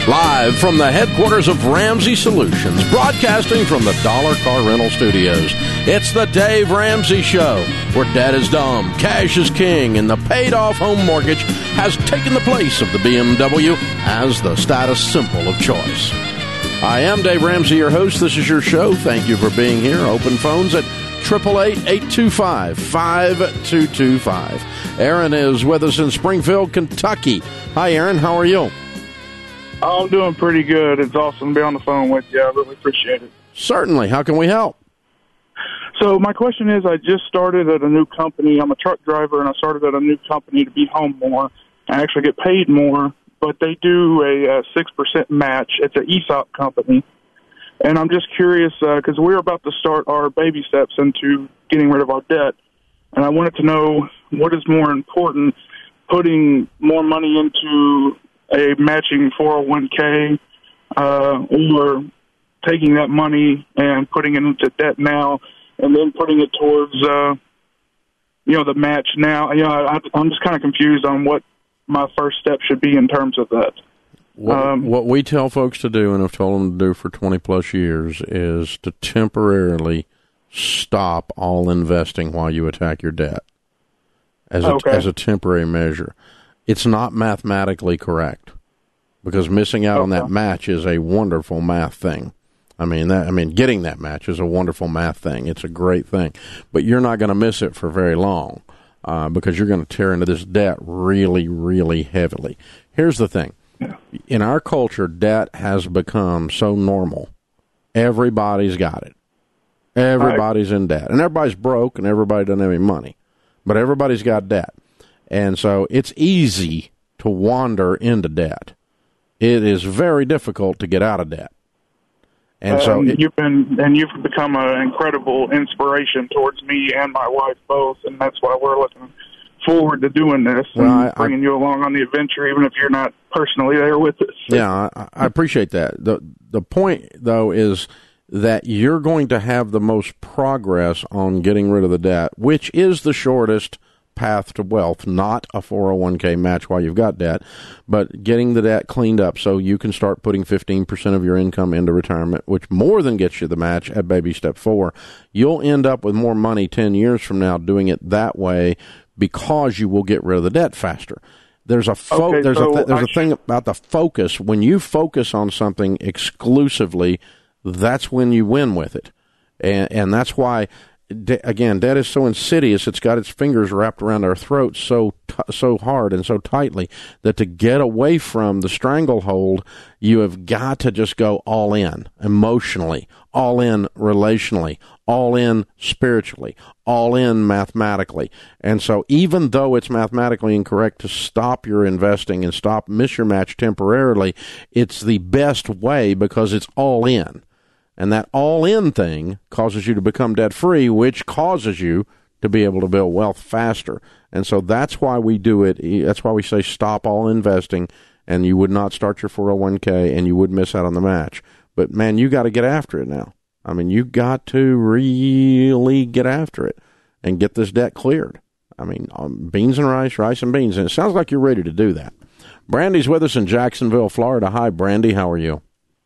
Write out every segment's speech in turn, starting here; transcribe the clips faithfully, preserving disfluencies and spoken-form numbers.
Live from the headquarters of Ramsey Solutions, broadcasting from the Dollar Car Rental Studios, it's the Dave Ramsey Show, where debt is dumb, cash is king, and the paid-off home mortgage has taken the place of the B M W as the status symbol of choice. I am Dave Ramsey, your host. This is your show. Thank you for being here. Open phones at eight eight eight, eight two five, five two two five. Aaron is with us in Springfield, Kentucky. Hi, Aaron. How are you? I'm doing pretty good. It's awesome to be on the phone with you. I really appreciate it. Certainly. How can we help? So my question is, I just started at a new company. I'm a truck driver, and I started at a new company to be home more. I actually get paid more, but they do a, a six percent match. It's an E S O P company. And I'm just curious, because uh, we're about to start our baby steps into getting rid of our debt, and I wanted to know what is more important, putting more money into a matching four oh one k uh, or taking that money and putting it into debt now and then putting it towards, uh, you know, the match now. You know, I, I'm just kind of confused on what my first step should be in terms of that. What, um, what we tell folks to do, and have told them to do for twenty-plus years, is to temporarily stop all investing while you attack your debt as a, okay. as a temporary measure. It's not mathematically correct, because missing out okay. on that match is a wonderful math thing. I mean, that, I mean, getting that match is a wonderful math thing. It's a great thing. But you're not going to miss it for very long uh, because you're going to tear into this debt really, really heavily. Here's the thing. In our culture, debt has become so normal. Everybody's got it. Everybody's in debt. And everybody's broke, and everybody doesn't have any money. But everybody's got debt. And so it's easy to wander into debt. It is very difficult to get out of debt. And so um, it, you've been and you've become an incredible inspiration towards me and my wife both, and that's why we're looking forward to doing this well, and I, bringing I, you along on the adventure, even if you're not personally there with us. Yeah, I, I appreciate that. the The point, though, is that you're going to have the most progress on getting rid of the debt, which is the shortest path to wealth, not a four oh one k match while you've got debt, but getting the debt cleaned up so you can start putting fifteen percent of your income into retirement, which more than gets you the match at baby step four. You'll end up with more money ten years from now doing it that way because you will get rid of the debt faster. There's a fo- okay, there's so a th- there's I a thing about the focus. When you focus on something exclusively, that's when you win with it, and and that's why. De- again, debt is so insidious, it's got its fingers wrapped around our throats so t- so hard and so tightly that to get away from the stranglehold, you have got to just go all in emotionally, all in relationally, all in spiritually, all in mathematically. And so even though it's mathematically incorrect to stop your investing and stop, miss your match temporarily, it's the best way because it's all in. And that all-in thing causes you to become debt-free, which causes you to be able to build wealth faster. And so that's why we do it. That's why we say stop all investing, and you would not start your four oh one k, and you would miss out on the match. But, man, you got to get after it now. I mean, you got to really get after it and get this debt cleared. I mean, um, beans and rice, rice and beans. And it sounds like you're ready to do that. Brandy's with us in Jacksonville, Florida. Hi, Brandy. How are you?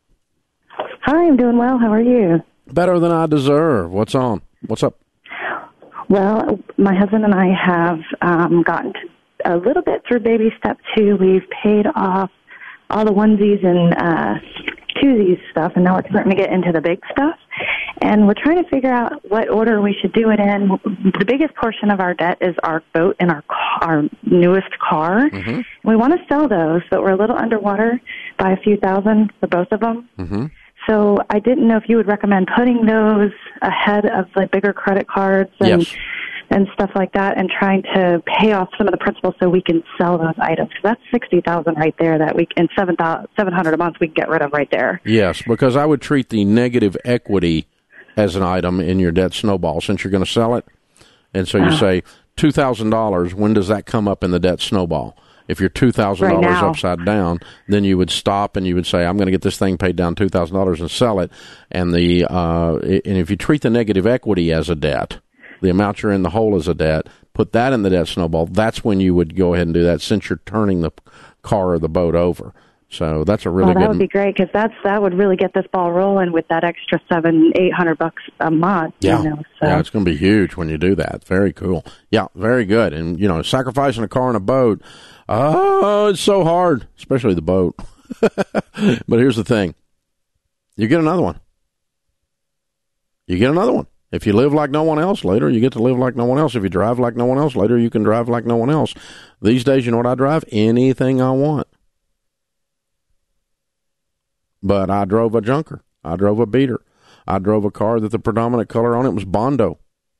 Hi, I'm doing well. How are you? Better than I deserve. What's on? What's up? Well, my husband and I have um, gotten a little bit through baby step two. We've paid off all the onesies and uh, twosies stuff, and now we're starting to get into the big stuff. And we're trying to figure out what order we should do it in. The biggest portion of our debt is our boat and our car, our newest car. Mm-hmm. We want to sell those, but we're a little underwater by a few thousand for both of them. Mm-hmm. So I didn't know if you would recommend putting those ahead of like bigger credit cards and yes. and stuff like that, and trying to pay off some of the principal so we can sell those items. Because that's sixty thousand right there that we and seven thousand seven hundred a month we can get rid of right there. Yes, because I would treat the negative equity as an item in your debt snowball since you're going to sell it, and so you uh, say two thousand dollars. When does that come up in the debt snowball? If you're two thousand dollars right upside down, then you would stop and you would say, I'm going to get this thing paid down two thousand dollars and sell it. And the uh, and if you treat the negative equity as a debt, the amount you're in the hole as a debt, put that in the debt snowball, that's when you would go ahead and do that since you're turning the car or the boat over. So that's a really well, that good. That would be great because that's that would really get this ball rolling with that extra seven, eight hundred bucks a month. Yeah, you know, so. yeah, it's going to be huge when you do that. Very cool. Yeah, very good. And you know, sacrificing a car and a boat. Oh, it's so hard, especially the boat. But here's the thing: you get another one. You get another one. If you live like no one else, later you get to live like no one else. If you drive like no one else, later you can drive like no one else. These days, you know what I drive? Anything I want. But I drove a junker. I drove a beater. I drove a car that the predominant color on it was Bondo.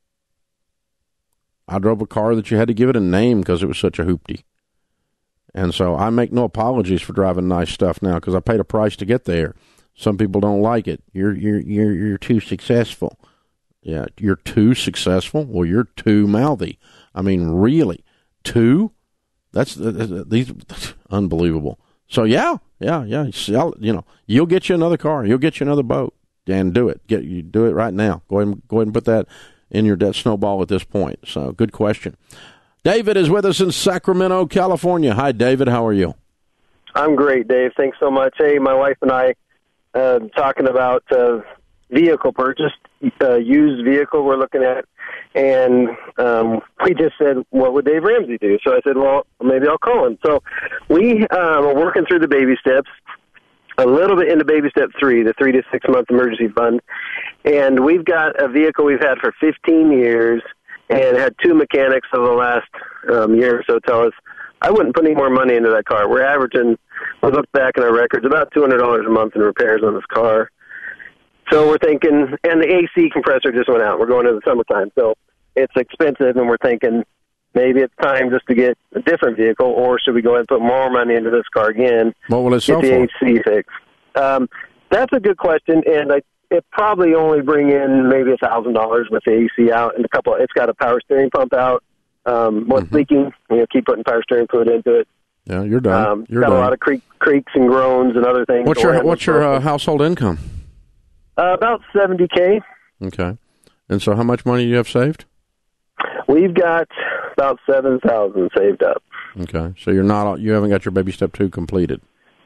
I drove a car that you had to give it a name because it was such a hoopty. And so I make no apologies for driving nice stuff now because I paid a price to get there. Some people don't like it. You're you're you're you're too successful. Yeah, you're too successful. Well, you're too mouthy. I mean, really, too. That's uh, these unbelievable. So yeah, yeah, yeah. You know, you'll get you another car. You'll get you another boat, and do it. Get you do it right now. Go ahead and go ahead and put that in your debt snowball at this point. So, good question. David is with us in Sacramento, California. Hi, David. How are you? I'm great, Dave. Thanks so much. Hey, my wife and I uh, talking about uh, vehicle purchase, uh, used vehicle we're looking at, and um, we just said, what would Dave Ramsey do? So I said, well, maybe I'll call him. So we um, are working through the baby steps, a little bit into baby step three, the three to six month emergency fund, and we've got a vehicle we've had for fifteen years and had two mechanics over the last um, year or so tell us, I wouldn't put any more money into that car. We're averaging, we look back in our records, about two hundred dollars a month in repairs on this car. So we're thinking, and the A C compressor just went out. We're going into the summertime, so it's expensive, and we're thinking maybe it's time just to get a different vehicle, or should we go ahead and put more money into this car again? What will it sell for? Get the A C fixed. Um, that's a good question, and I, it probably only bring in maybe a thousand dollars with the A C out, and a couple. It's got a power steering pump out. Um, what's mm-hmm. leaking? You know, keep putting power steering fluid into it. Yeah, you're done. Um, you're got done. a lot of creak, creaks and groans and other things. What's your What's your uh, household income? Uh, about seventy K. Okay. And so how much money do you have saved? We've got about seven thousand saved up. Okay. So you're not you haven't got your baby step two completed.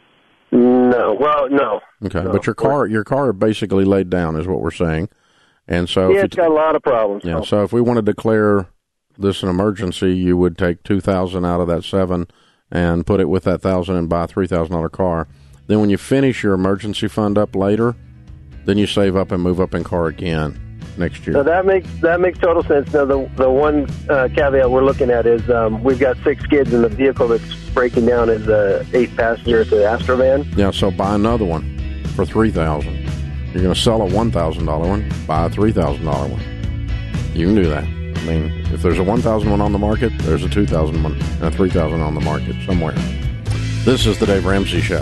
No. Well, no. Okay. No. But your car your car basically laid down is what we're saying. And so yeah, if it's got a lot of problems. Yeah, so. so if we want to declare this an emergency, you would take two thousand out of that seven and put it with that thousand and buy a three thousand dollar car. Then when you finish your emergency fund up later, then you save up and move up in car again next year. So that makes that makes total sense. Now, the the one uh, caveat we're looking at is um, we've got six kids, and the vehicle that's breaking down is the eight passenger at the Astrovan. Yeah, so buy another one for three thousand. You're going to sell a one thousand dollar one, buy a three thousand dollar one. You can do that. I mean, if there's a one thousand one on the market, there's a two thousand one and a three thousand on the market somewhere. This is the Dave Ramsey Show.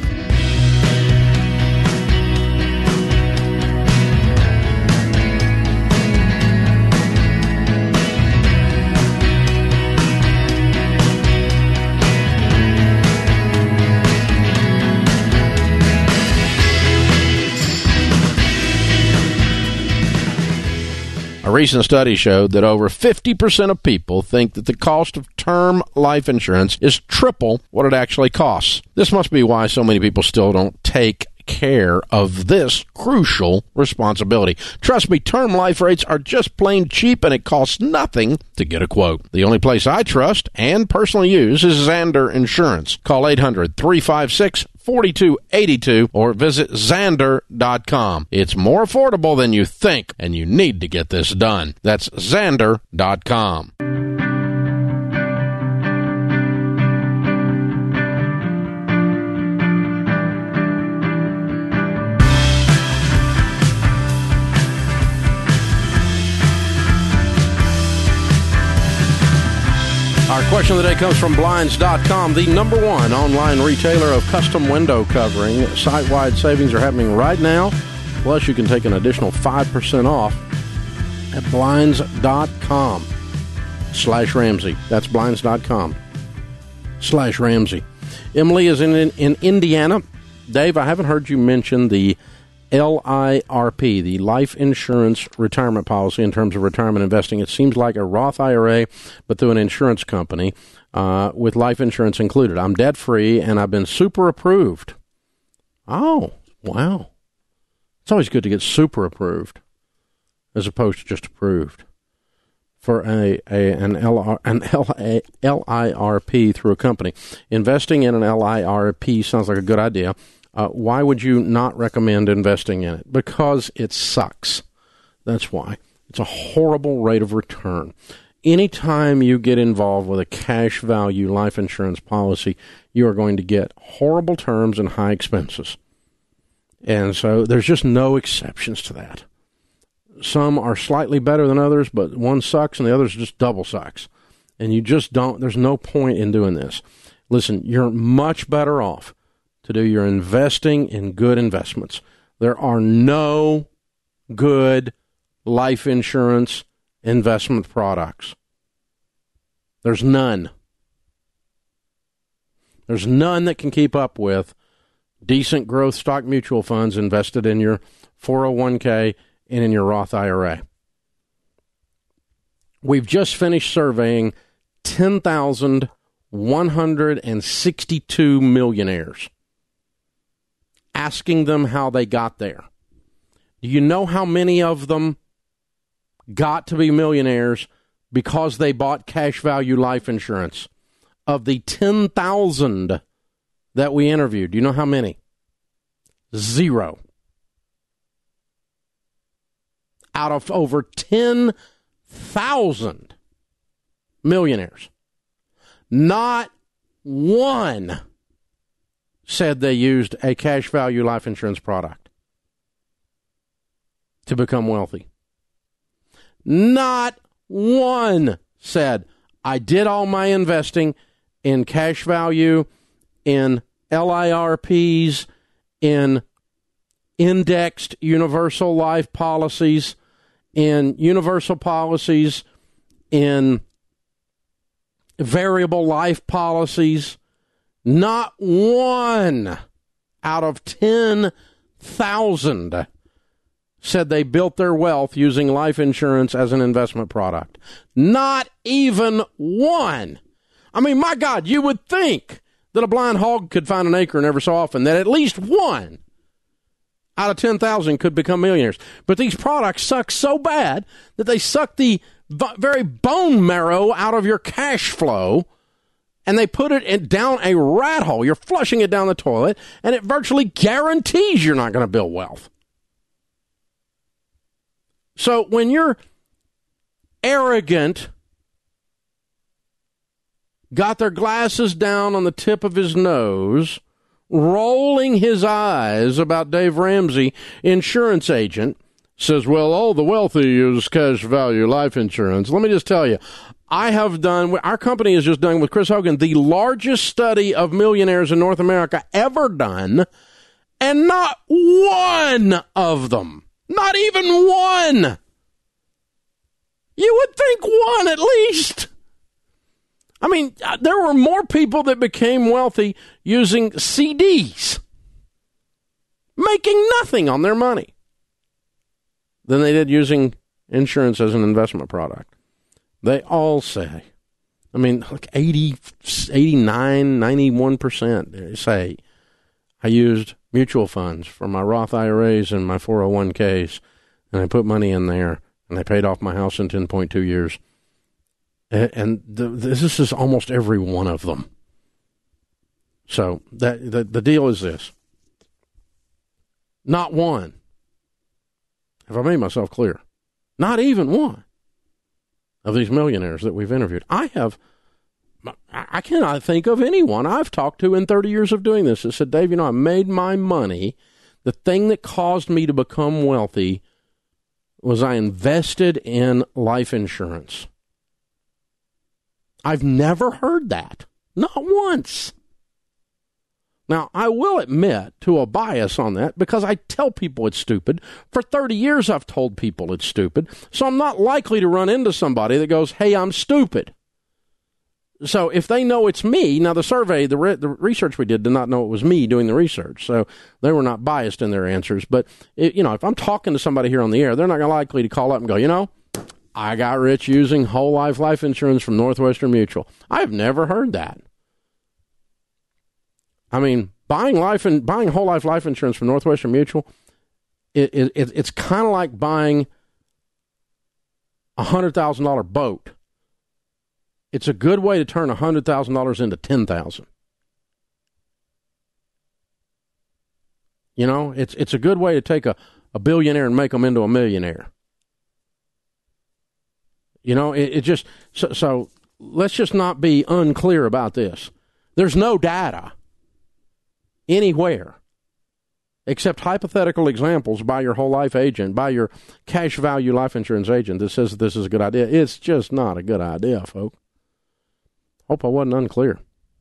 A recent study showed that over fifty percent of people think that the cost of term life insurance is triple what it actually costs. This must be why so many people still don't take care of this crucial responsibility. Trust me, term life rates are just plain cheap, and it costs nothing to get a quote. The only place I trust and personally use is Zander Insurance. Call eight hundred, three five six, four two eight two or visit Zander dot com. It's more affordable than you think, and you need to get this done. That's Zander dot com. Our question of the day comes from Blinds dot com, the number one online retailer of custom window covering. Site-wide savings are happening right now. Plus, you can take an additional five percent off at Blinds dot com slash Ramsey. That's Blinds dot com slash Ramsey. Emily is in, in, in Indiana. Dave, I haven't heard you mention the L I R P, the Life Insurance Retirement Policy in terms of retirement investing. It seems like a Roth I R A, but through an insurance company uh, with life insurance included. I'm debt-free, and I've been super approved. Oh, wow. It's always good to get super approved as opposed to just approved for a, a an, L R, an L A, L I R P through a company. Investing in an L I R P sounds like a good idea. Uh, why would you not recommend investing in it? Because it sucks. That's why. It's a horrible rate of return. Anytime you get involved with a cash value life insurance policy, you are going to get horrible terms and high expenses. And so there's just no exceptions to that. Some are slightly better than others, but one sucks and the other's just double sucks. And you just don't, there's no point in doing this. Listen, you're much better off to do your investing in good investments. There are no good life insurance investment products. There's none. There's none that can keep up with decent growth stock mutual funds invested in your four oh one k and in your Roth I R A. We've just finished surveying ten thousand one hundred sixty-two millionaires, asking them how they got there. Do you know how many of them got to be millionaires because they bought cash value life insurance? Of the ten thousand that we interviewed, do you know how many? Zero. Out of over ten thousand millionaires, not one said they used a cash value life insurance product to become wealthy. Not one said, I did all my investing in cash value, in L I R Ps, in indexed universal life policies, in universal policies, in variable life policies. Not one out of ten thousand said they built their wealth using life insurance as an investment product. Not even one. I mean, my God, you would think that a blind hog could find an acre and every so often, that at least one out of ten thousand could become millionaires. But these products suck so bad that they suck the very bone marrow out of your cash flow, and they put it in, down a rat hole. You're flushing it down the toilet, and it virtually guarantees you're not going to build wealth. So when you're arrogant, got their glasses down on the tip of his nose, rolling his eyes about Dave Ramsey, insurance agent, says, well, all the wealthy use cash value life insurance. Let me just tell you, I have done, our company has just done with Chris Hogan, the largest study of millionaires in North America ever done, and not one of them, not even one. You would think one at least. I mean, there were more people that became wealthy using C Ds, making nothing on their money, than they did using insurance as an investment product. They all say, I mean, like eighty, eighty-nine, ninety-one percent say, I used mutual funds for my Roth I R As and my four oh one k's, and I put money in there, and I paid off my house in ten point two years. And the, this is almost every one of them. So that the, the deal is this. Not one. Have I made myself clear? Not even one of these millionaires that we've interviewed. I have, I cannot think of anyone I've talked to in thirty years of doing this that said, Dave, you know, I made my money. The thing that caused me to become wealthy was I invested in life insurance. I've never heard that. Not once. Now, I will admit to a bias on that because I tell people it's stupid. For thirty years, I've told people it's stupid. So I'm not likely to run into somebody that goes, hey, I'm stupid. So if they know it's me, now the survey, the, re- the research we did did not know it was me doing the research, so they were not biased in their answers. But, it, you know, if I'm talking to somebody here on the air, they're not likely to call up and go, you know, I got rich using whole life life insurance from Northwestern Mutual. I've never heard that. I mean, buying life and buying whole life life insurance from Northwestern Mutual, it, it, it it's kind of like buying a hundred thousand dollar boat. It's a good way to turn a hundred thousand dollars into ten thousand. You know, it's it's a good way to take a, a billionaire and make them into a millionaire. You know, it, it just so, so let's just not be unclear about this. There's no data anywhere except hypothetical examples by your whole life agent, by your cash value life insurance agent that says that this is a good idea. It's just not a good idea, folks. Hope I wasn't unclear.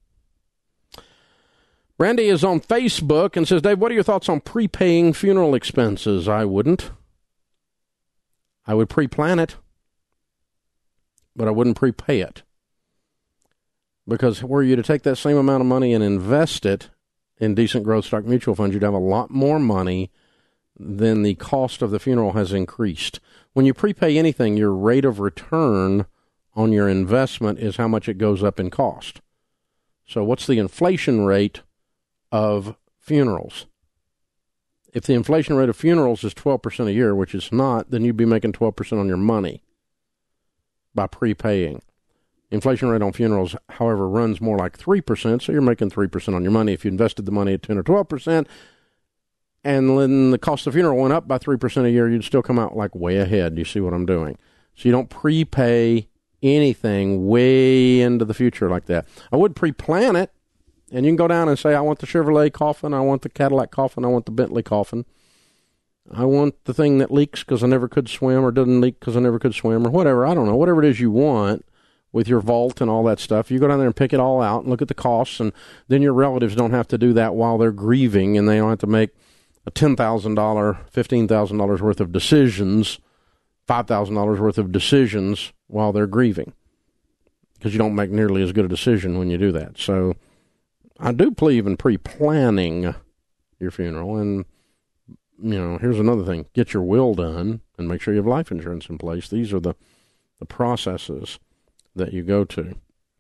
Randy is on Facebook and says, Dave, what are your thoughts on prepaying funeral expenses? I wouldn't. I would pre-plan it, but I wouldn't prepay it. Because were you to take that same amount of money and invest it in decent growth stock mutual funds, you'd have a lot more money than the cost of the funeral has increased. When you prepay anything, your rate of return on your investment is how much it goes up in cost. So what's the inflation rate of funerals? If the inflation rate of funerals is twelve percent a year, which it's not, then you'd be making twelve percent on your money by prepaying. Inflation rate on funerals, however, runs more like three percent, so you're making three percent on your money. If you invested the money at ten or twelve percent, and then the cost of the funeral went up by three percent a year, you'd still come out like way ahead. You see what I'm doing? So you don't prepay anything way into the future like that. I would pre-plan it, and you can go down and say, I want the Chevrolet coffin, I want the Cadillac coffin, I want the Bentley coffin. I want the thing that leaks because I never could swim, or doesn't leak because I never could swim, or whatever. I don't know. Whatever it is you want with your vault and all that stuff, you go down there and pick it all out and look at the costs, and then your relatives don't have to do that while they're grieving, and they don't have to make a ten thousand dollars, fifteen thousand dollars worth of decisions, five thousand dollars worth of decisions while they're grieving, because you don't make nearly as good a decision when you do that. So I do believe in pre-planning your funeral. And, you know, here's another thing. Get your will done and make sure you have life insurance in place. These are the, the processes that you go to.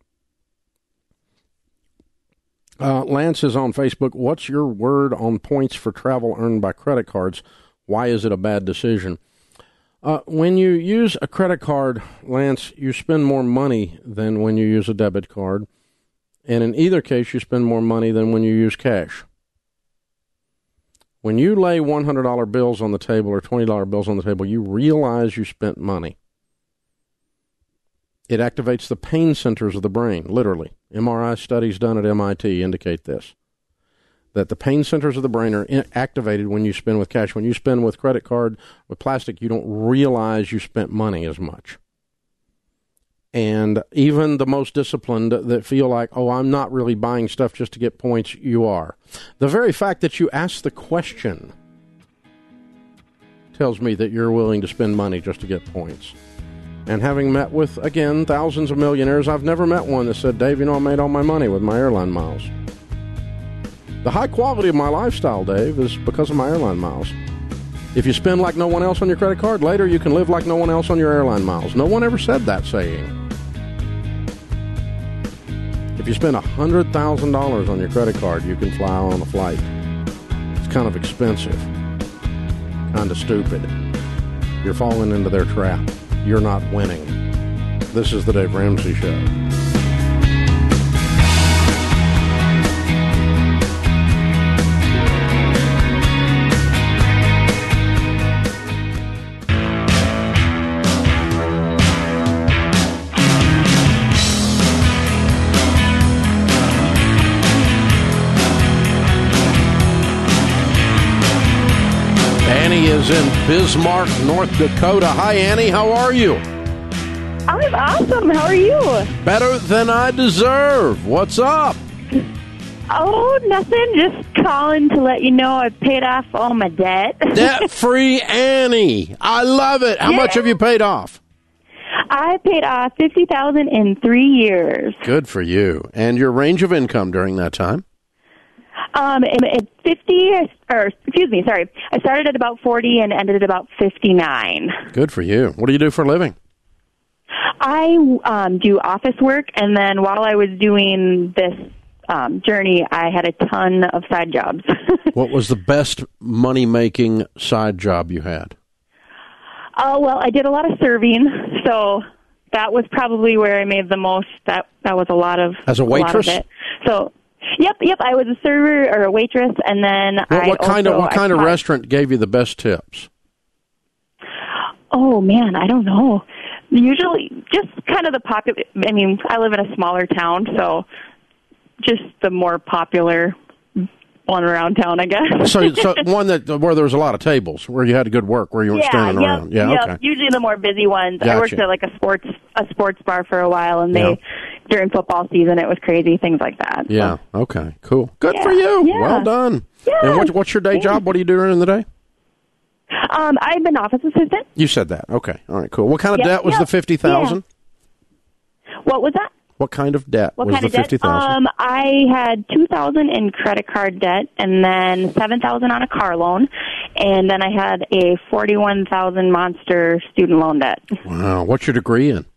Uh, Lance is on Facebook. What's your word on points for travel earned by credit cards? Why is it a bad decision? Uh, when you use a credit card, Lance, you spend more money than when you use a debit card. And in either case, you spend more money than when you use cash. When you lay one hundred dollar bills on the table or twenty dollar bills on the table, you realize you spent money. It activates the pain centers of the brain, literally. M R I studies done at M I T indicate this, that the pain centers of the brain are in- activated when you spend with cash. When you spend with credit card, with plastic, you don't realize you spent money as much. And even the most disciplined that feel like, oh, I'm not really buying stuff just to get points, you are. The very fact that you ask the question tells me that you're willing to spend money just to get points. And having met with, again, thousands of millionaires, I've never met one that said, Dave, you know, I made all my money with my airline miles. The high quality of my lifestyle, Dave, is because of my airline miles. If you spend like no one else on your credit card, later you can live like no one else on your airline miles. No one ever said that saying. If you spend one hundred thousand dollars on your credit card, you can fly on a flight. It's kind of expensive. Kind of stupid. You're falling into their trap. You're not winning. This is the Dave Ramsey Show. Is in Bismarck, North Dakota. Hi, Annie. How are you? I'm awesome. How are you? Better than I deserve. What's up? Oh, nothing. Just calling to let you know I paid off all my debt. Debt-free Annie. I love it. How yeah. much have you paid off? I paid off fifty thousand in three years. Good for you. And your range of income during that time? Um, at fifty, or excuse me, sorry. I started at about forty and ended at about fifty-nine. Good for you. What do you do for a living? I um, do office work, and then while I was doing this um, journey, I had a ton of side jobs. What was the best money-making side job you had? Oh, uh, well, I did a lot of serving, so that was probably where I made the most. That that was a lot of As a waitress? A lot of it. So, yep, yep, I was a server or a waitress, and then what, I what kind also, of what I kind taught. of restaurant gave you the best tips? Oh man, I don't know. Usually, just kind of the popular. I mean, I live in a smaller town, so just the more popular one around town, I guess. so, so one that where there was a lot of tables, where you had good work, where you weren't yeah, standing yep, around. Yeah, yep. okay. Usually the more busy ones. Gotcha. I worked at like a sports a sports bar for a while, and they Yeah. during football season it was crazy, things like that. Yeah. So. Okay. Cool. Good Yeah, for you. yeah. Well done. Yeah. And what, what's your day Yeah. job? What do you do during the day? Um, I'm an office assistant. You said that. Okay. All right. Cool. What kind of Yep, debt was yep. the fifty thousand? What was that? What kind of debt What was kind the of debt? fifty thousand? Um, I had two thousand in credit card debt, and then seven thousand on a car loan, and then I had a forty-one thousand monster student loan debt. Wow. What's your degree in?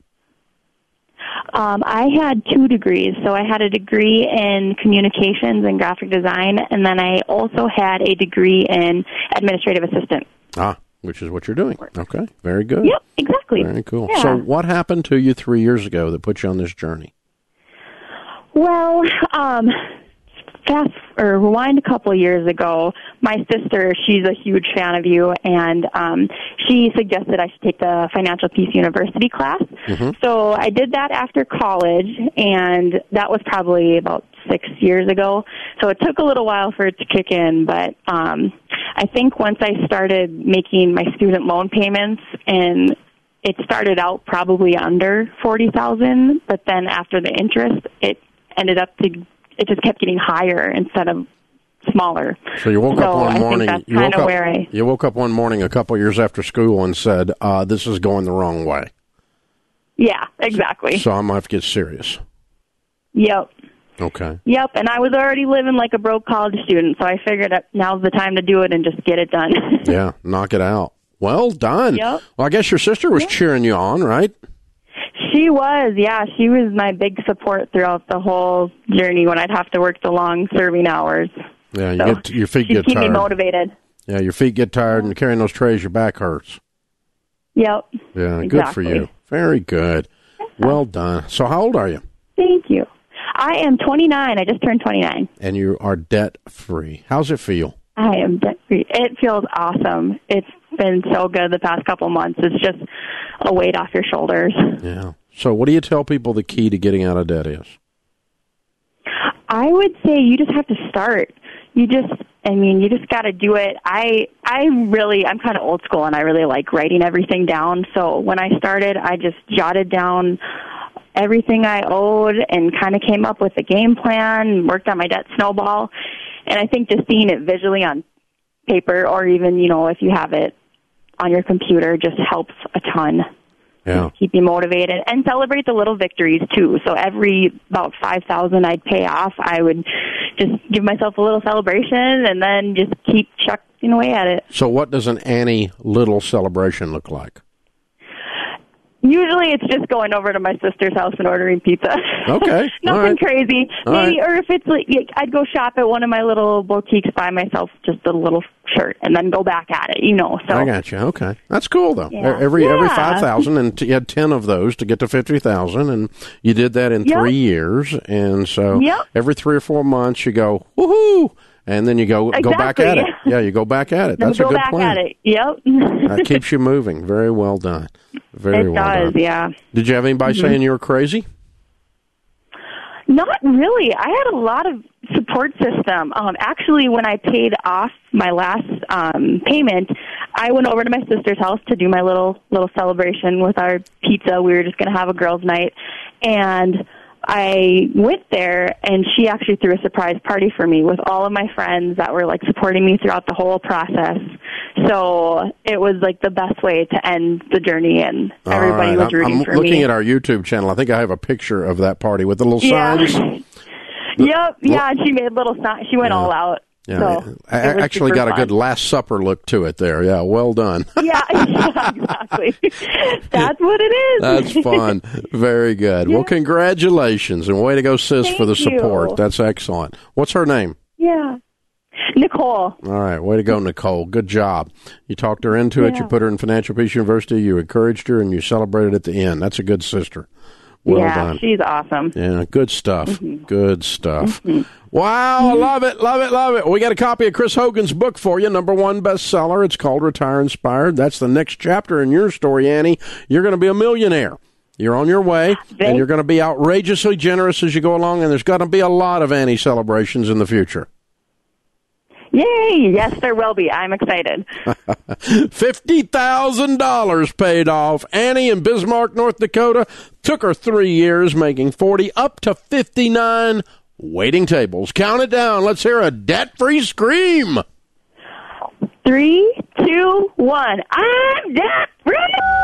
Um, I had two degrees, so I had a degree in communications and graphic design, and then I also had a degree in administrative assistant. Ah, which is what you're doing. Okay. Very good. Yep, exactly. Very cool. Yeah. So what happened to you three years ago that put you on this journey? Well, um, fast or rewind a couple of years ago, my sister, she's a huge fan of you, and um, she suggested I should take the Financial Peace University class. Mm-hmm. So I did that after college, and that was probably about six years ago. So it took a little while for it to kick in, but um, I think once I started making my student loan payments, and it started out probably under forty thousand dollars, but then after the interest, it ended up to it just kept getting higher instead of smaller. So you woke so up one I morning. Think that's you woke kind of up. where I, you woke up one morning a couple years after school and said, uh, "This is going the wrong way." Yeah, exactly. So I'm gonna have to get serious. Yep. Okay. Yep, and I was already living like a broke college student, so I figured that now's the time to do it and just get it done. Yeah, knock it out. Well done. Yep. Well, I guess your sister was Yep. cheering you on, right? She was, yeah. She was my big support throughout the whole journey when I'd have to work the long serving hours. Yeah, you So get your feet she'd get keep tired. me motivated. Yeah, your feet get tired, and carrying those trays, your back hurts. Yep. Yeah, exactly. good for you. Very good. Well done. So how old are you? Thank you. I am twenty-nine. I just turned twenty-nine. And you are debt-free. How's it feel? I am debt-free. It feels awesome. It's been so good the past couple months. It's just a weight off your shoulders. Yeah. So what do you tell people the key to getting out of debt is? I would say you just have to start. You just, I mean, you just got to do it. I, I really, I'm kind of old school, and I really like writing everything down. So when I started, I just jotted down everything I owed and kind of came up with a game plan, worked on my debt snowball. And I think just seeing it visually on paper, or even, you know, if you have it on your computer, just helps a ton. Yeah. Keep you motivated and celebrate the little victories too. So every about five thousand I'd pay off, I would just give myself a little celebration and then just keep chucking away at it. So what does an Annie Little celebration look like? Usually it's just going over to my sister's house and ordering pizza. Okay. Nothing All right. crazy. All Maybe, right. or if it's like, I'd go shop at one of my little boutiques, buy myself just a little shirt, and then go back at it, you know. So I got you. Okay. That's cool, though. Yeah. Every every Yeah. five thousand, and t- you had ten of those to get to fifty thousand, and you did that in Yep. three years. And so Yep. every three or four months, you go, woohoo! And then you go go back at it. Exactly. Yeah, you go back at it. then That's go a good back plan. at it. Yep. That keeps you moving. Very well done. Very it well does, done. yeah. Did you have anybody Mm-hmm. saying you were crazy? Not really. I had a lot of support system. Um, actually, when I paid off my last um, payment, I went over to my sister's house to do my little little celebration with our pizza. We were just going to have a girls' night, and I went there, and she actually threw a surprise party for me with all of my friends that were like supporting me throughout the whole process. So it was like the best way to end the journey, and All everybody right. was I'm, rooting I'm for looking me. at our YouTube channel. I think I have a picture of that party with the little Yeah. signs. Yep, yeah, and she made little signs. She went Yeah. all out. Yeah, So I it was actually super got a fun. good Last Supper look to it there. Yeah, well done. Yeah, yeah, exactly. That's what it is. That's fun. Very good. Yeah. Well, congratulations, and way to go, sis, Thank for the you. support. That's excellent. What's her name? Yeah. Nicole. All right, way to go, Nicole. Good job. You talked her into it. Yeah. You put her in Financial Peace University. You encouraged her, and you celebrated at the end. That's a good sister. Well yeah, done. she's awesome. Yeah, good stuff. Mm-hmm. Good stuff. Wow, I love it, love it, love it. We got a copy of Chris Hogan's book for you, number one bestseller. It's called Retire Inspired. That's the next chapter in your story, Annie. You're going to be a millionaire. You're on your way, and you're going to be outrageously generous as you go along, and there's going to be a lot of Annie celebrations in the future. Yay! Yes, there will be. I'm excited. fifty thousand dollars paid off. Annie in Bismarck, North Dakota. Took her three years, making forty up to fifty-nine waiting tables. Count it down. Let's hear a debt-free scream. Three, two, one. I'm debt free.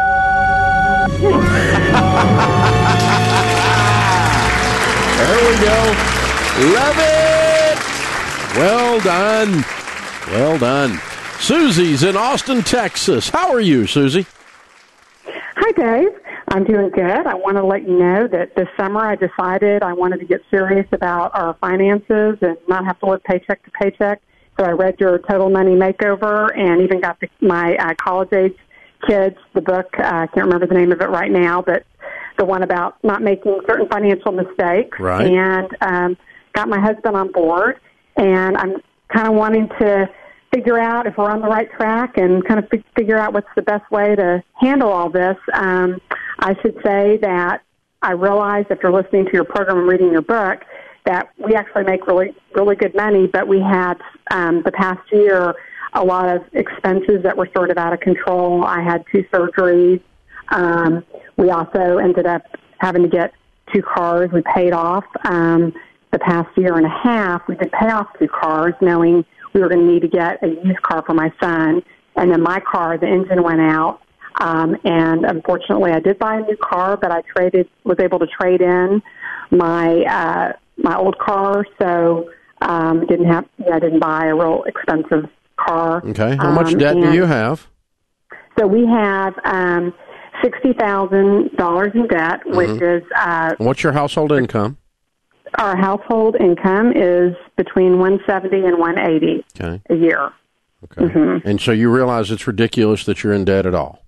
There we go. Love it. Well done. Well done. Susie's in Austin, Texas. How are you, Susie? Hi, Dave. I'm doing good. I want to let you know that this summer I decided I wanted to get serious about our finances and not have to live paycheck to paycheck. So I read your Total Money Makeover and even got the, my uh, college-age kids, the book. Uh, I can't remember the name of it right now, but the one about not making certain financial mistakes. Right. And um, got my husband on board. And I'm kind of wanting to figure out if we're on the right track and kind of f- figure out what's the best way to handle all this. Um, I should say that I realized after listening to your program and reading your book that we actually make really, really good money, but we had um, the past year a lot of expenses that were sort of out of control. I had two surgeries. Um, we also ended up having to get two cars we paid off. Um, the past year and a half, we did pay off two cars, knowing we were going to need to get a used car for my son. And then my car, the engine went out. Um, and unfortunately, I did buy a new car, but I traded, was able to trade in my uh, my old car, so um, didn't have, yeah, I didn't buy a real expensive car. Okay. How much Um, debt do and you have? So we have um, sixty thousand dollars in debt, which is uh, What's your household income? our household income is between one seventy and one eighty Okay. a year. Okay. Mm-hmm. And so you realize it's ridiculous that you're in debt at all.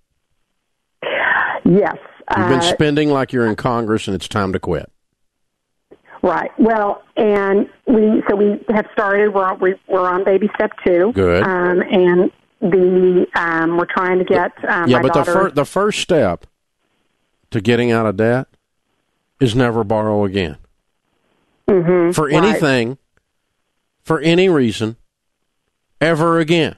Yes. You've been uh, spending like you're in Congress, and it's time to quit. Right. Well, and we so we have started. We're we, we're on baby step two. Good. Um, and the um, we're trying to get um, yeah, my but the, daughter. fir- the first step to getting out of debt is never borrow again. Mhm, For right. anything, for any reason, ever again.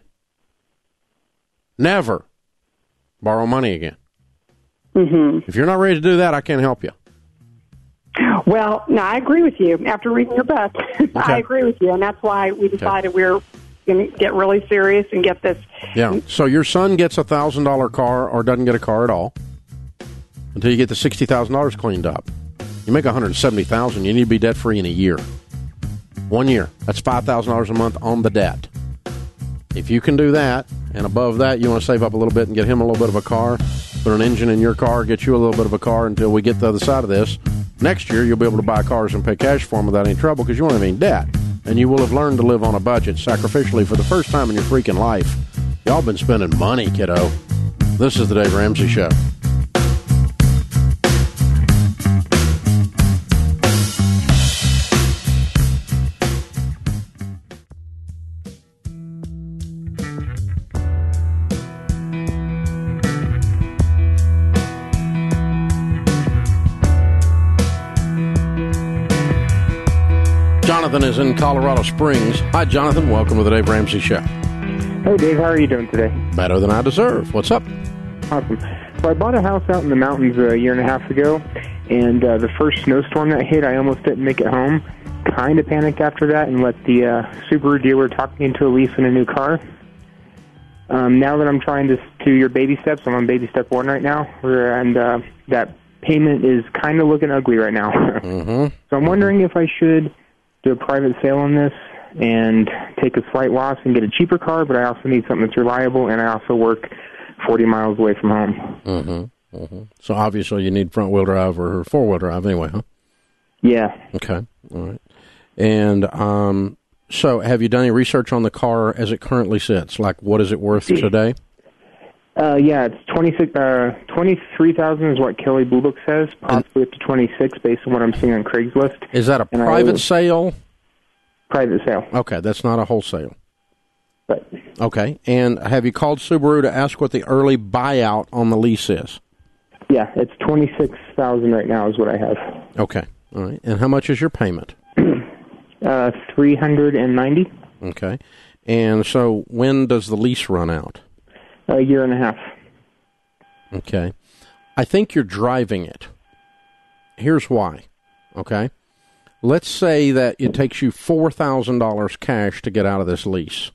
Never borrow money again. Mhm. If you're not ready to do that, I can't help you. Well, no, I agree with you. After reading your book, I agree with you, and that's why we decided we're going to get really serious and get this. Yeah. So your son gets a one thousand dollars car or doesn't get a car at all until you get the sixty thousand dollars cleaned up. You make one hundred seventy thousand dollars, you need to be debt-free in a year. One year. That's five thousand dollars a month on the debt. If you can do that, and above that, you want to save up a little bit and get him a little bit of a car, put an engine in your car, get you a little bit of a car until we get to the other side of this. Next year, you'll be able to buy cars and pay cash for them without any trouble because you won't have any debt. And you will have learned to live on a budget sacrificially for the first time in your freaking life. Y'all been spending money, kiddo. This is the Dave Ramsey Show. Jonathan is in Colorado Springs. Hi, Jonathan. Welcome to the Dave Ramsey Show. Hey, Dave. How are you doing today? Better than I deserve. What's up? Awesome. So I bought a house out in the mountains a year and a half ago, and uh, the first snowstorm that hit, I almost didn't make it home. Kind of panicked after that and let the uh, Subaru dealer talk me into a lease in a new car. Um, now that I'm trying to do your baby steps, I'm on baby step one right now, and uh, that payment is kind of looking ugly right now. Mm-hmm. So I'm wondering if I should do a private sale on this and take a slight loss and get a cheaper car, but I also need something that's reliable, and I also work forty miles away from home. Mm-hmm. Mm-hmm. So obviously you need front-wheel drive or four-wheel drive anyway, huh? Yeah. Okay. All right. And um, so have you done any research on the car as it currently sits? Like, what is it worth today? Uh, yeah, it's twenty-six, uh, twenty-three thousand is what Kelly Blue Book says, possibly up to twenty-six based on what I'm seeing on Craigslist. Is that a And private I, sale? Private sale. Okay, that's not a wholesale. But, okay, and have you called Subaru to ask what the early buyout on the lease is? Yeah, it's twenty-six thousand right now is what I have. Okay, all right. And how much is your payment? uh, three hundred ninety. Okay, and so when does the lease run out? A year and a half. Okay. I think you're driving it. Here's why. Okay. Let's say that it takes you four thousand dollars cash to get out of this lease.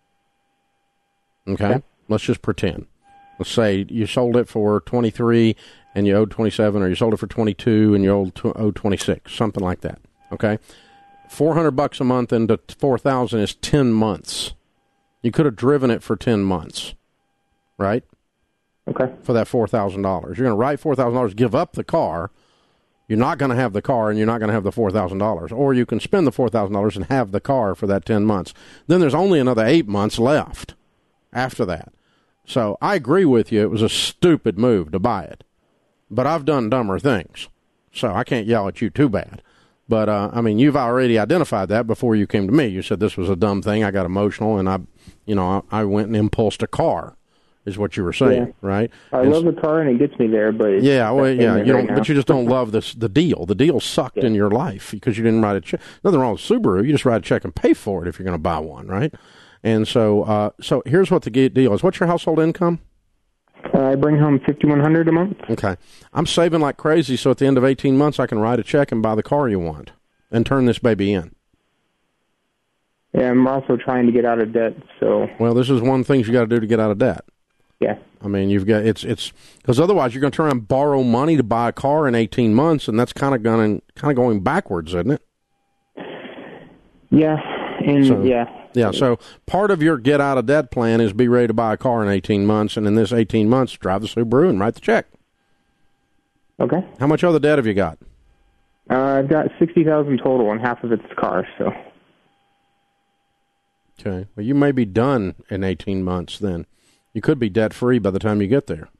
Okay? okay? Let's just pretend. Let's say you sold it for twenty-three and you owed twenty-seven, or you sold it for twenty-two and you owed twenty-six, something like that. Okay? four hundred bucks a month into four thousand is ten months. You could have driven it for ten months. Right? Okay. For that four thousand dollars. You're going to write four thousand dollars, give up the car. You're not going to have the car, and you're not going to have the four thousand dollars. Or you can spend the four thousand dollars and have the car for that ten months. Then there's only another eight months left after that. So I agree with you. It was a stupid move to buy it. But I've done dumber things. So I can't yell at you too bad. But, uh, I mean, you've already identified that before you came to me. You said this was a dumb thing. I got emotional, and I, you know, I, I went and impulsed a car. Is what you were saying, yeah. right? I and love the car and it gets me there, but yeah, well, yeah, you don't, right but you just don't love this the deal. The deal sucked yeah. in your life because you didn't write a check. Nothing wrong with Subaru. You just write a check and pay for it if you're going to buy one, right? And so, uh, so here's what the deal is. What's your household income? Uh, I bring home fifty-one hundred a month. Okay, I'm saving like crazy, so at the end of eighteen months, I can write a check and buy the car you want and turn this baby in. Yeah, I'm also trying to get out of debt. So, well, this is one thing you got to do to get out of debt. Yeah. I mean, you've got, it's, it's, because otherwise you're going to turn around and borrow money to buy a car in eighteen months, and that's kind of going, kind of going backwards, isn't it? Yeah. And so, yeah. Yeah. So part of your get out of debt plan is be ready to buy a car in eighteen months, and in this eighteen months, drive the Subaru and write the check. Okay. How much other debt have you got? Uh, I've got sixty thousand total, and half of it's car, so. Okay. Well, you may be done in eighteen months then. You could be debt-free by the time you get there.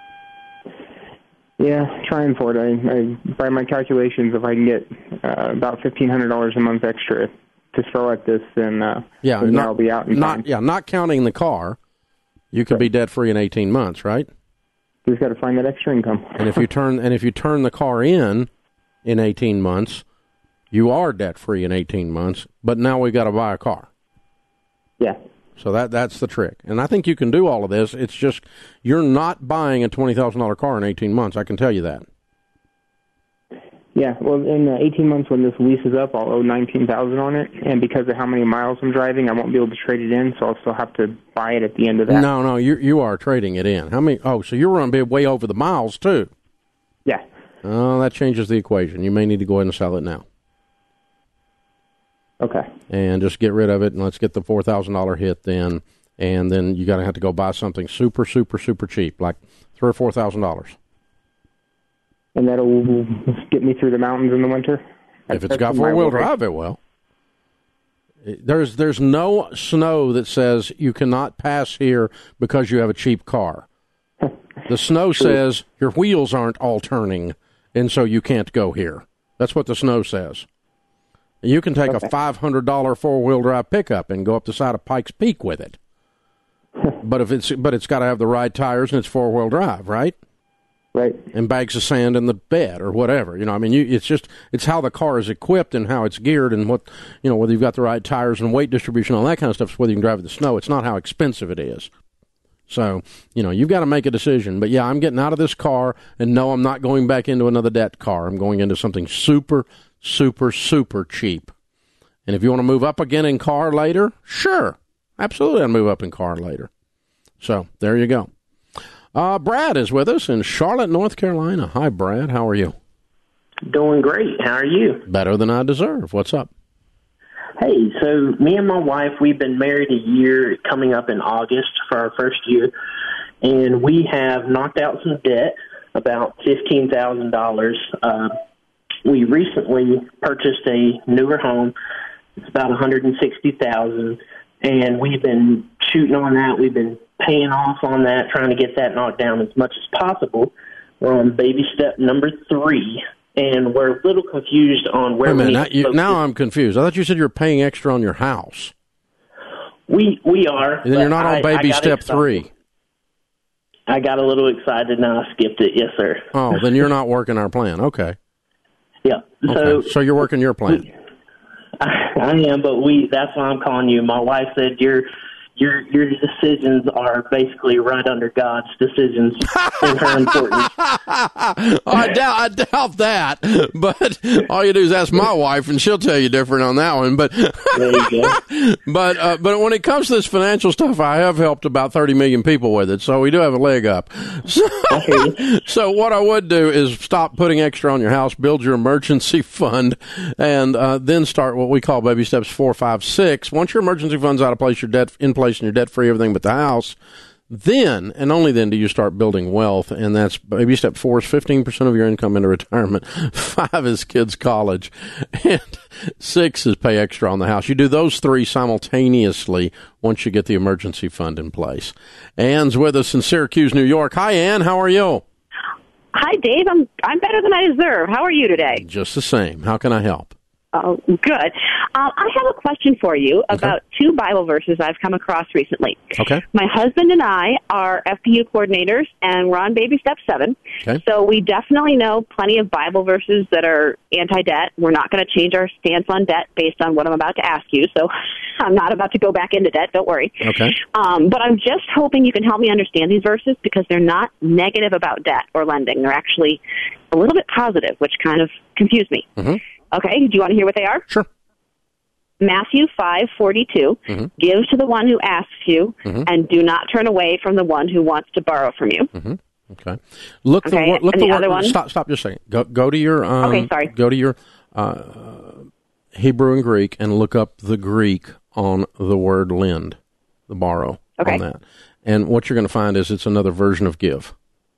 Yeah, trying for it. I, I, by my calculations, if I can get uh, about fifteen hundred dollars a month extra to throw at this, then, uh, yeah, then not, I'll be out in not, time. Yeah, not counting the car, you could right. be debt-free in eighteen months, right? We've got to find that extra income. and if you turn and if you turn the car in in eighteen months, you are debt-free in eighteen months, but now we've got to buy a car. Yeah. So that that's the trick. And I think you can do all of this. It's just you're not buying a twenty thousand dollars car in eighteen months. I can tell you that. Yeah, well, in uh, eighteen months when this lease is up, I'll owe nineteen thousand dollars on it. And because of how many miles I'm driving, I won't be able to trade it in, so I'll still have to buy it at the end of that. No, no, you you are trading it in. How many? Oh, so you're going to be way over the miles, too. Yeah. Oh, that changes the equation. You may need to go ahead and sell it now. Okay. And just get rid of it, and let's get the four thousand dollars hit then. And then you got to have to go buy something super, super, super cheap, like three or four thousand dollars. And that'll get me through the mountains in the winter? If it's got four-wheel drive, it will. There's, there's no snow that says you cannot pass here because you have a cheap car. The snow says your wheels aren't all turning, and so you can't go here. That's what the snow says. You can take okay. a five hundred dollars four-wheel drive pickup and go up the side of Pikes Peak with it. but if it's but it's got to have the right tires and it's four-wheel drive, right? Right. And bags of sand in the bed or whatever. You know, I mean, you, it's just it's how the car is equipped and how it's geared and what, you know, whether you've got the right tires and weight distribution, all that kind of stuff, is whether you can drive in the snow. It's not how expensive it is. So, you know, you've got to make a decision. But, yeah, I'm getting out of this car, and no, I'm not going back into another debt car. I'm going into something super, super, super cheap. And if you want to move up again in car later, sure, absolutely I'll move up in car later. So there you go. Uh, Brad is with us in Charlotte, North Carolina. Hi, Brad. How are you? Doing great. How are you? Better than I deserve. What's up? Hey, so me and my wife, we've been married a year, coming up in August for our first year, and we have knocked out some debt, about fifteen thousand dollars. Uh, we recently purchased a newer home. It's about one hundred sixty thousand dollars, and we've been shooting on that. We've been paying off on that, trying to get that knocked down as much as possible. We're on baby step number three, and we're a little confused on where Wait a we minute, need now, to you, now I'm confused. I thought you said you were paying extra on your house. We we are. And then you're not on I, baby I step excited. three. I got a little excited and I skipped it. Yes, sir. Oh, then you're not working our plan. Okay. Yeah. So, okay. So you're working your plan. I, I am, but we. That's why I'm calling you. My wife said your your your decisions are basically right under God's decisions in her importance. I doubt I doubt that, but all you do is ask my wife, and she'll tell you different on that one. But there you go. But uh, but when it comes to this financial stuff, I have helped about thirty million people with it, so we do have a leg up. So, so what I would do is stop putting extra on your house, build your emergency fund, and uh, then start what we call baby steps four, five, six. Once your emergency fund's out of place, your debt in place, and you're debt free, everything but the house. Then, and only then, do you start building wealth, and that's baby step four is fifteen percent of your income into retirement, five is kids' college, and six is pay extra on the house. You do those three simultaneously once you get the emergency fund in place. Ann's with us in Syracuse, New York. Hi, Ann. How are you? Hi, Dave. I'm I'm better than I deserve. How are you today? Just the same. How can I help? Oh, good. Um, I have a question for you about okay. two Bible verses I've come across recently. Okay. My husband and I are F P U coordinators, and we're on baby step seven. Okay. So we definitely know plenty of Bible verses that are anti-debt. We're not going to change our stance on debt based on what I'm about to ask you, so I'm not about to go back into debt. Don't worry. Okay. Um, but I'm just hoping you can help me understand these verses because they're not negative about debt or lending. They're actually a little bit positive, which kind of confused me. Mm-hmm. Okay, do you want to hear what they are? Sure. Matthew five forty-two, mm-hmm. give to the one who asks you, mm-hmm. and do not turn away from the one who wants to borrow from you. Mm-hmm. Okay. Look okay. the look and the, the word. Other one? Stop. Stop. Just a second. Go go to your. Um, okay. Sorry. Go to your uh, Hebrew and Greek and look up the Greek on the word lend, the borrow okay. on that. And what you're going to find is it's another version of give.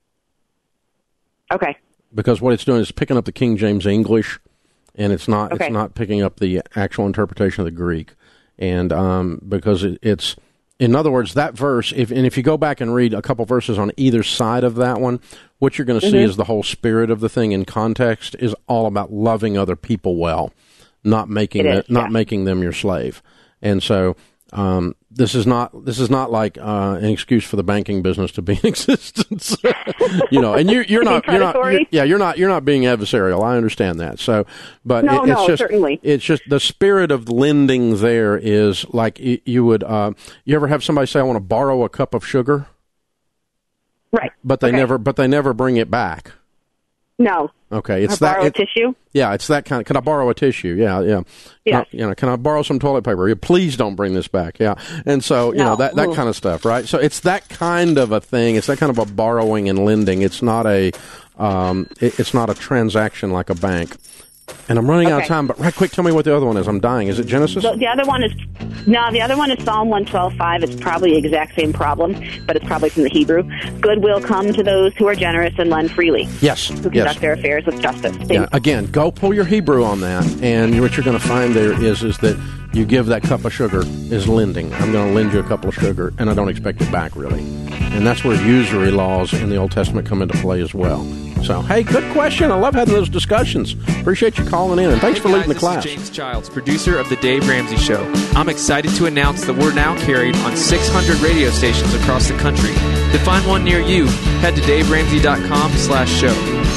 Okay. Because what it's doing is picking up the King James English. And it's not okay. it's not picking up the actual interpretation of the Greek, and um, because it, it's in other words that verse. If and if you go back and read a couple verses on either side of that one, what you're going to mm-hmm. see is the whole spirit of the thing in context is all about loving other people well, not making it is, the, not yeah. making them your slave. And so um, this is not this is not like uh, an excuse for the banking business to be in existence, you know. And you, you're not you're not you're, yeah you're not you're not being adversarial. I understand that. So, but no, it, it's no, just certainly. It's just the spirit of lending. There is like you would. Uh, you ever have somebody say, "I want to borrow a cup of sugar," right? But they okay. never but they never bring it back. No. Okay, it's I that borrow it, tissue. Yeah, it's that kind of. Can I borrow a tissue? Yeah, yeah. Yeah. No, you know, can I borrow some toilet paper? Please don't bring this back. Yeah, and so you no. know that that Ooh. kind of stuff, right? So it's that kind of a thing. It's that kind of a borrowing and lending. It's not a, um, it, it's not a transaction like a bank. And I'm running okay. out of time, but right quick, tell me what the other one is. I'm dying. Is it Genesis? The, the other one is no. The other one is Psalm one twelve five. It's probably the exact same problem, but it's probably from the Hebrew. Good will come to those who are generous and lend freely. Yes. Who conduct yes. their affairs with justice. Yeah. Again, go pull your Hebrew on that, and what you're going to find there is is that you give that cup of sugar is lending. I'm going to lend you a couple of sugar, and I don't expect it back, really. And that's where usury laws in the Old Testament come into play as well. So, hey, good question. I love having those discussions. Appreciate you calling in, and thanks hey for guys, leading the this class. Is James Childs, producer of The Dave Ramsey Show. I'm excited to announce that we're now carried on six hundred radio stations across the country. To find one near you, head to dave ramsey dot com slash show.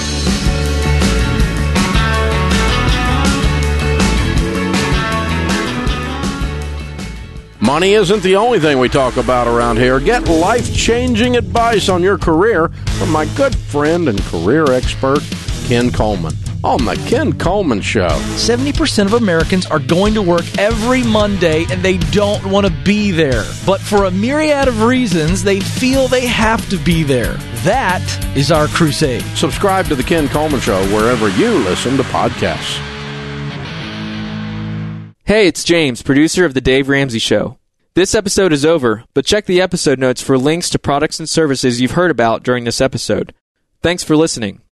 Money isn't the only thing we talk about around here. Get life-changing advice on your career from my good friend and career expert, Ken Coleman. on the Ken Coleman Show. seventy percent of Americans are going to work every Monday and they don't want to be there. But for a myriad of reasons, they feel they have to be there. That is our crusade. Subscribe to the Ken Coleman Show wherever you listen to podcasts. Hey, it's James, producer of The Dave Ramsey Show. This episode is over, but check the episode notes for links to products and services you've heard about during this episode. Thanks for listening.